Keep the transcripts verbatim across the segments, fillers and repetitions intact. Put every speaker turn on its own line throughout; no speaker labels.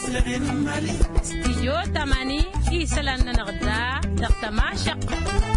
استديو تماني إيسلان نغدا دقتما شق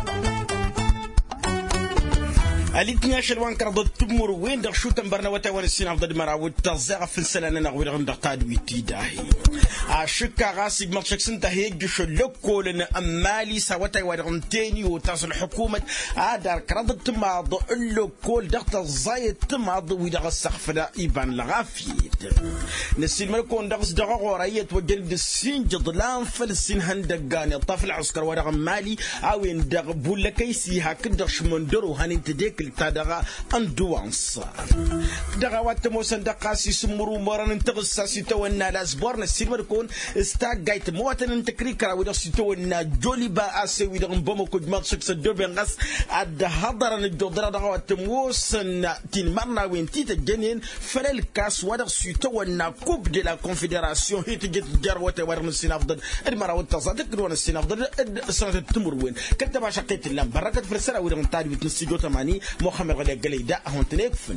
الاثنين عشر وان كرض تمر وين دغ شو تنبرنا وتوان السين افضل مرا وتزغ في السلانه نغوي دغ دقاد ويتي داهي اشكا غاسي مرشك سنت هيج شو لكول امالي سوتي ورنتيني وتصل الحكومه ادار كرض تماض لكول دغ زايد تماض ويدغ السقف لا يبان لغافيت نسيل ملكون دغ دغ غوريه وجلد السين جضلان فلسين هندقاني الطفل عسكر ورغ مالي او دغ بولكيسي هكذا شمندرو هننت ديك تدغا اندوانس دغا واتموسن دقاسي سمرو مرن انتغسا سيتونا لاسبورنا السيلمر كون استاغايت مواتن انتكري كرا ودا سيتونا جولي با اسي ودا بومو كود مات سكس دوبن غاس اد حضرن الدودرا دغا واتموسن تين مرنا وين تيت جنين فرل كاس ودا سيتونا كوب دي لا كونفدراسيون هيت جيت جار وتا ورن السينافضل المرا وتصادق كرون السينافضل سنه تمر وين كتب شقيت لام بركه فرسرا ودا نتاج بتنسيجو تماني محمد غلي قليدا هون تنكفن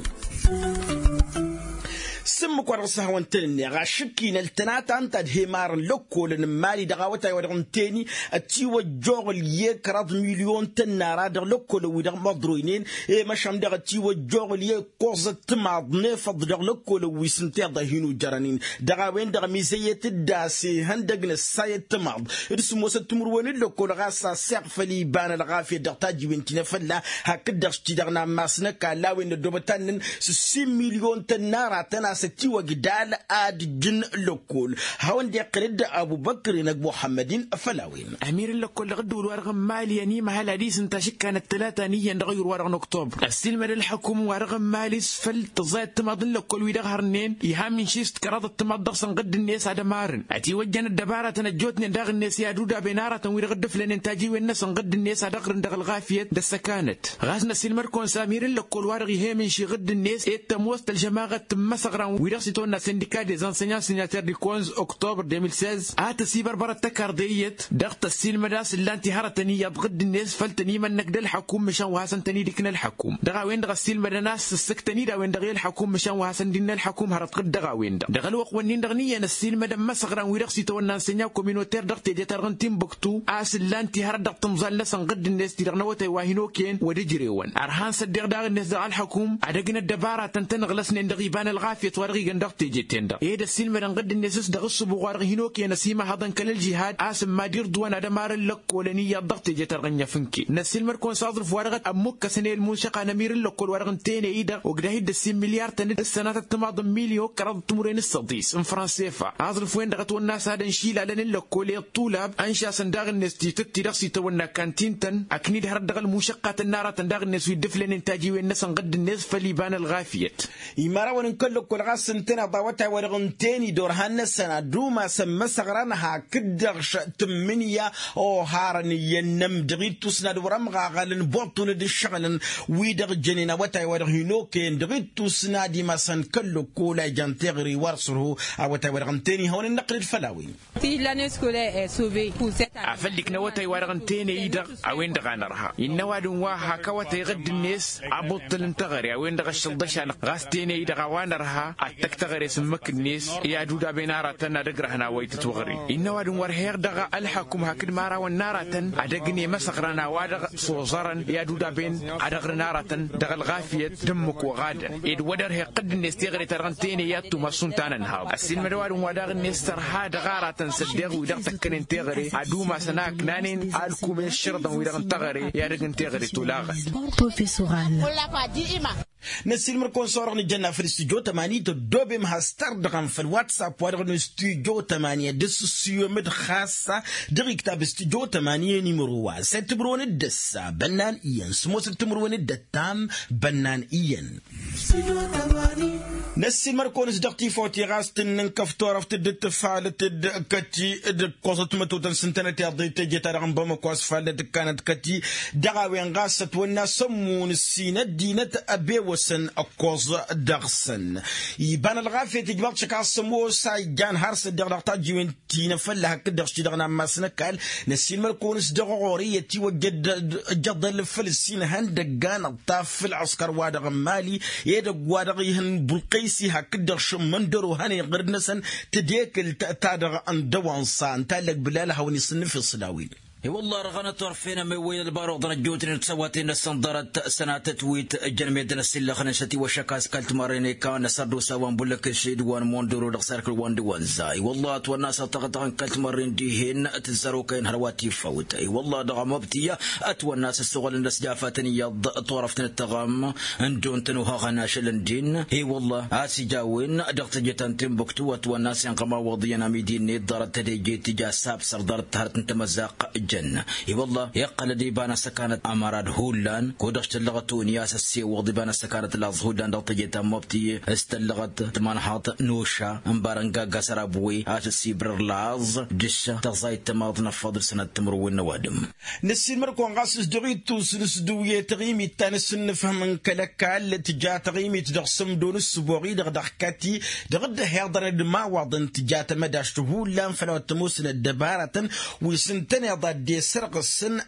سم كورسها وانتني غاشكي نلتنات انت دهمار لوكو لنمالي دغاوتا ورغنتيني اتيو جوغل يكراد مليون تنارا دغ لوكو لو دغ مضروينين اي مشام دغ اتيو جوغل يكوز تماض نفض دغ لوكو لو ويسنتي دهينو جرانين دغاوين دغ ميزيه الداسي هندغ نساي تماض رسمو ستمرون لوكو غاسا سقف لي بان الغافيه دغ تاجي بنتنا فلا هكذا شتي دغنا ماسنك لاوين دوبتان ستة مليون تنارا تنا ستي وجدال آد جن لكول هون دي قرد أبو بكر نجم محمدين فلاوين
أمير لكول غدو ورغم مالي يعني ما هالحديث انتشك كانت ثلاثة نية نغير ورغم أكتوبر السلم للحكومة ورغم مالي سفل تزايد تماضن لكول ويدغ هرنين يهام من شيست كراض التماض سنقد الناس هذا مارن أتي وجن الدبارة تنجوتني داغ الناس يادودا بنارة ويدغ الدفلن انتاجي والناس نقد الناس هذا قرن دغ الغافية دس كانت غازنا السلم كون سامير لكول ورغ يهام من شي غد الناس اتموست الجماعة مسغرا ويرسيتونا سنديكا دي انسينيان سيناتير دي كونز اكتوبر ألفين وستة عشر ات سيبر برا تكارديت ضغط السيل مداس اللانتي هرتني يبغد الناس فلتني من نقد الحكوم مشان وحسن تني ديكنا الحكوم دغا وين دغ السيل مدناس السكتني دا وين دغ الحكوم مشان وحسن دينا الحكوم هرت قد دغا وين دغ الوق ونين دغنيا السيل مدام مسغرا ويرسيتونا انسينيان كومينوتير دغتي دي ترغنتين بكتو اس اللانتي هر دغت مزال سنقد الناس دغنا وتي واهينوكين ودجريون ارهان صدق دغ الناس دغ الحكوم ادغنا الدباره تنتن غلسن دغيبان الغافيه ورغي غندق تيجي تندا ايه السين من قد الناس دغ الصبغ ورغينوك يا نسيمه هذا كل الجهاد اسم ما دير دوان هذا مار لك ولني الضغط تيجي ترغنيا فنكي نسيل مركون صادر في ورقه امك سنه الموسيقى نمير لك ورغنتين ايدا وقدهيد السين مليار تن السنه تماض مليون كرد تمرين السديس ان فرنسيفا اظرف وين دغت والناس هذا نشيل على لك ولي الطلاب انشا سنداغ الناس تي دغسي تونا كانتين تن اكنيد هر دغ الموسيقى النار تنداغ الناس يدفلن انتاجي والناس قد الناس فليبان الغافيت
يمارا ونكل كل غاس سنتنا ضوتا ورغنتيني دور هالنسنا دوما سم سغرانها كدغش تمنيا او هارني ينم دغيتو سناد ورمغا غالن بوطن الشغل ويدغ جنينا وتا ورغينوكين دغيتو سنادي مسن كل كولا جانتيغري ورسره او تا ورغنتيني هون النقل الفلاوي
في لاني سكولي سوفي
افلك نوتا ورغنتيني يدغ اوين دغانرها ينواد واها كوتا يغد الناس ابطل انتغري اوين دغ الشلدشان غاستيني يدغ وانرها تغري سمك الناس يا دودا بنارة ندقرهنا ويتتوغري إنه وادن ورهير دغا الحكم هكذا مارا والنارة أدقني مسقرنا وادغ صوزرا يا دودا بين أدغر نارة دغ الغافية دمك وغادا إد ودر هي قد الناس تغري ترغنتين ياتو مسونتانا نهاو السين مدوار وادغ الناس ترها دغارة سدغ ويدغ تكنين تغري أدو ما سناك نانين ألكو من الشرطة ويدغ تغري يا رغن تغري تولاغ
نسيل مركون صورغني جنة في الاستوديو تمانية دوبي مهستردغن في الواتساب ورغن استوديو تمانية دس سيومد خاصة دغي كتاب استوديو تمانية نيمروا ستبرون الدسة بنان إيان سمو ستمرون الدتام بنان إيان نسيل مركون صدقتي فوتي غاستن نكفتور افتد التفالة كتي قوصة متوتن سنتنة تيضي تجي ترغن بمكواس فالة كانت كتي دغاوين غاست والناس سمون السينة دينة أبي موسن أكوز دغسن يبان الغافية تجمع شكا سموسا جان هارس دغدغتا جوين تينا فلها كدغش تدغنا ماسنا كال نسين مركونس دغورية تي وجد جد الفلسطين هندقان الطاف في العسكر وادغ مالي يدغ وادغ يهن بلقيسي هكدغش مندرو هاني غردنسن تديك تادغ أن دوان سان تالك بلالها ونصنف الصداوين
والله رغنا طرفنا من وين البارو ضرجوتنا تسواتنا الصندرة سنة تتويت جنميدنا السلة خنشتي وشكاس كالت ماريني كان سردو سوان بولك الشيد وان موندرو دغسارك الوان دوان زاي والله تواناس تغطغن كالت مارين ديهن تزارو كين هرواتي فوت اي والله دغا مبتيا اتواناس السغل الناس جافتني يض طرفتنا التغام اندون تنوها غناش لندين اي والله اسي جاوين دغت جتان تنبكتو اتواناس ينقما وضينا ميدين دارت تديجي تجا ساب سردارت تهرت انتمزاق جنة اي والله يقل ديبانا سكانت امارات هولان كودشت اللغتون ياس السي وضيبانا سكانت الاز هولان دغت جتان مبتي استلغت تمانحات نوشا امبارنقا قاسر ابوي هاش السي برلاز دشا تغزايت تماض نفضل سنة تمرو النوادم
نسي مركون غاسس دغيتو سنسدوية تغيمي تانس نفهم كلكال تجا تغيمي تدغسم دون السبوغي دغدغكاتي دغد هيضر ما وضن تجا تمداش هولان فلو تموسن الدبارة وسنتني ضد دي سرق السن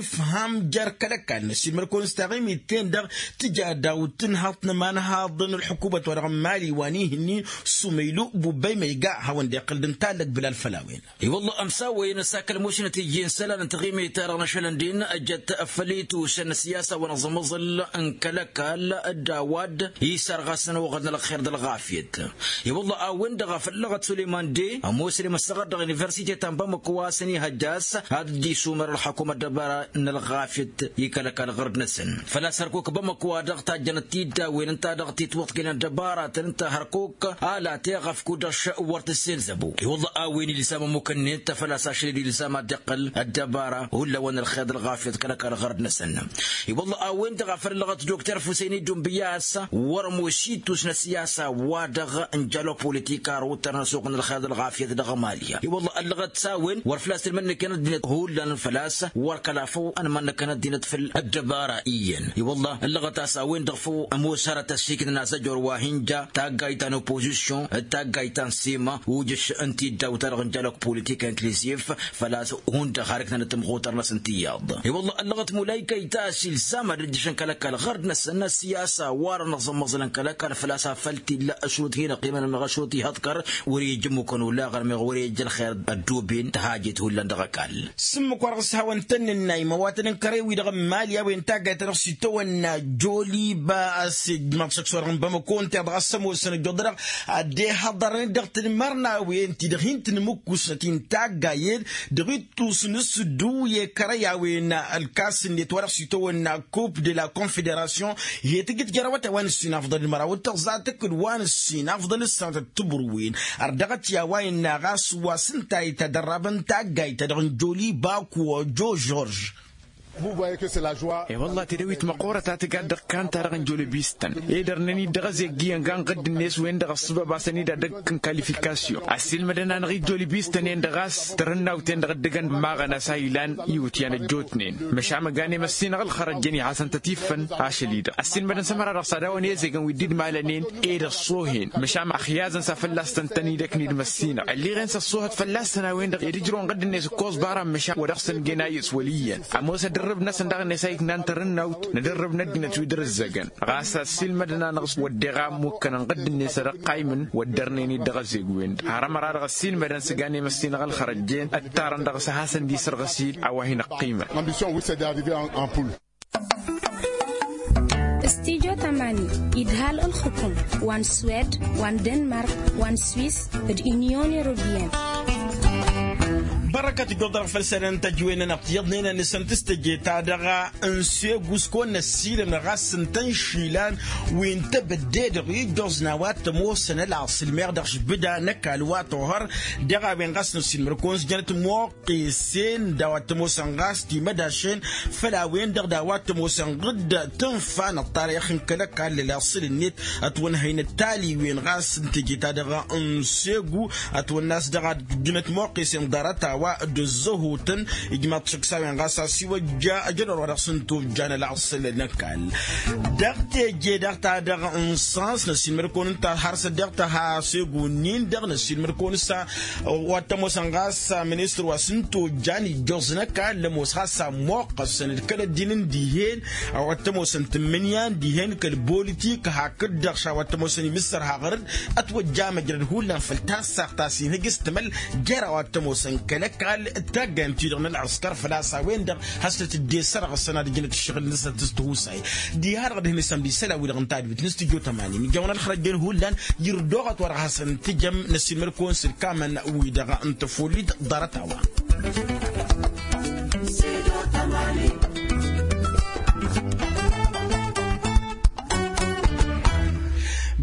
نفهم جار كلكال نسي مركون استغيمي تندغ تجا داوتن هاطن ما نهاضن الحكومة ورغمالي وانيهني سميلو بوبي ميقع هون دي قلدن تالك بلا الفلاوين
اي والله امساوي نساك الموشنة تيجين سلان تغيمي تارغنا شلندين اجت افليت وشن السياسة ونظم ظل انكلكال الداواد يسار غاسن وغدنا الخير دل غافيت اي والله اوين دغا فلغت سليمان دي اموسري مستغر دغ يونيفرسيتي تنبا مكواسني هجاس هاد دي سومر الحكومة دبارة ان الغافيت يكلكال غرب نسن فلا سركوك بمكوا دغتا جنتي دا وين انت دغتي توقتكنا دبارة انت هركوك الا تيغف كودش ورت السلزبو اي والله اوين لسام مكنت فلا ساشري لسام دقل الدبارة ولا وين الخير الغافيت كلكال غرب نسن اي والله اوين دغفر لغت دكتور فوسيني دمبياس ورموشيتوس السياسة ودغ انجلو بوليتيكا روتر سوق الخير الغافيت دغ ماليا اي والله اللغت ساوين ورفلاس المن كانت دينت هول الفلاس وركلافو انا من كانت دينت في الدبارة ايا اي والله اللغت اساوين دغفو موسرة تشيك الناس جور واهنجا تاغايتان اوبوزيسيون تاغايتان سيما وجش انتي داوتر انجلو بوليتيكا انكليسيف فلاس هون دخاركنا نتمغوتر ناس انتياض اي والله اللغت مولايكا يتاشي الزمن ردشن كلكال غرد ناس السياسة وار نظم مظلن كلكال فلاسا فلتي لا اشروط هنا قيمة نغشوتي هذكر وريجمكن ولا غير مغوريج الخير الدوبين تهاجت ولا دغكال
سمك ورغس هون تن النايمة واتن كريوي دغ ماليا وين تاغا ترسي تونا جولي باس ماتشك سورن بمكون تبغسمو سن جدرق ادي حضرن دغت مرنا وين تدغين تنمكوس تين تاغا يد دغيتو سنس دو يكريا وين الكاس اللي تورسي تونا كوب دي لا كونفدراسيون هي تجد جروات وان السين افضل المراوت تغزاتك وان السين افضل السنه تبروين اردغت يا وين غاس وسنتاي تدربن تاغاي تدغن جولي باكو جو جورج
اي والله تدويت مقورة تاتقاد كان تارغن جولي بيستن ايدر نني دغزي جيان غان قد الناس وين دغ الصبا باسني دا دك كاليفيكاسيون اسيل مدنا نغي جولي بيستن ين دغاس ترنا وتين دغ دغن ماغنا سايلان يوتيان جوتنين مش عم غاني مسين غل خرجني حسن تتيفن عاشليد اسيل مدن سمر رصدا وني زيغن ويديد مالنين ايدر صوهين مش عم خيازن سفلاستن تني دكني المسين اللي غنس الصوت فلاستنا وين دغ يجرون قد الناس كوز بارا مش ودخسن جنايس وليا اموس درب ناس ندغ نسايك نانترن نوت ندرب ندنا تويدر الزجن غاسا سيل مدنا نغس ودغام ممكن نقد الناس رقايمن ودرنيني دغزيق وين حرام راه غسيل مدن سغاني مسين غل خرجين التارن دغس حسن دي سرغسيل او هنا قيمه
استيجو تماني إدهال الحكم وان سويد وان دنمارك وان سويس اليونيون أوروبيين
بركة قدر فلسرن تجوين نقيضنا نسنتستجي تادغا انسي غسكون نسيل نغاس تنشيلان وين تبدد ريجوز نوات موسن العصل مردخش بدا نكالوات وهر دغا بين غاس نسيل مركونز جنت موقيسين دوات موسن غاس تي مداشين فلا وين دغ دوات موسن غد تنفان الطريق كلك على العصل النت اتون هين التالي وين غاس تجي تادغا انسي غو اتون ناس دغا جنت موقيسين دارتا روا دزهوتن إجماع تشكساوي غاسا سوى جا أجل ورا سنتو جانا العصل نكال دغت جي دغت دغ انسانس نسين مركون تا هارس دغت ها سيغونين دغ نسين مركون سا واتمو سانغاسا منستر وسنتو جاني جوزنكا لموسخاسا موقس الكل دينن ديهن واتمو سنتمنيان ديهن كالبوليتيك هاكد دغشا واتمو سني مصر هاغرد اتوجا مجرد هولا فلتاس ساقتاسي نجس تمل جرا واتمو سنكلكال تاغن تيدغن العسكر فلاسا وين دغ حسلت دي سرغ السنه دي جنت الشغل نسا تستوساي دي هار غد هني سام دي سلا وي دغن تاد بت نستيجو تماني مي جونا الخرجين هولان يردوغت ور حسن تجم نسي مركون سر كامن وي دغ انت فوليد دارتاوا سيدو تماني